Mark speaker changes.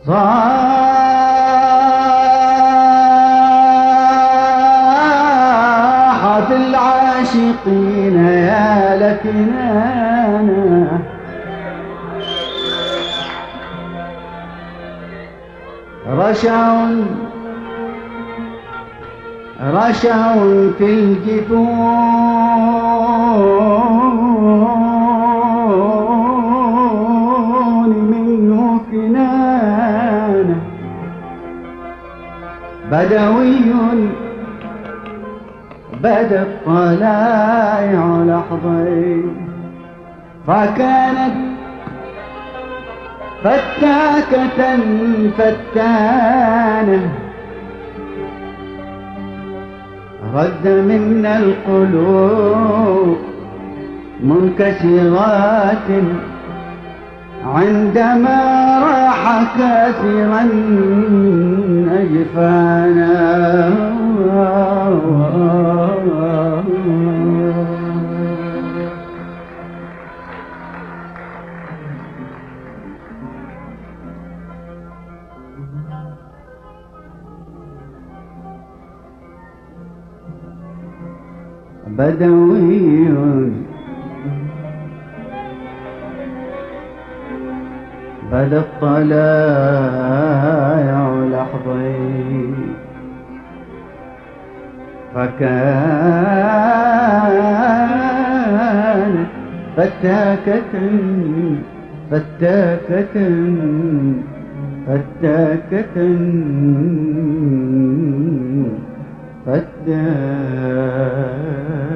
Speaker 1: صاحت العاشقين يا لكنانا رشوا في الجفون منه كنانة بدوي بدا الطلائع لحظي فكانت فتاكة فتانة رد منا القلوب منكسرات عندما راح كاسرا أجفانا بدوي بدا الطلائع لحظي فكانت فتاكة فتاكة فتاكة فتاكة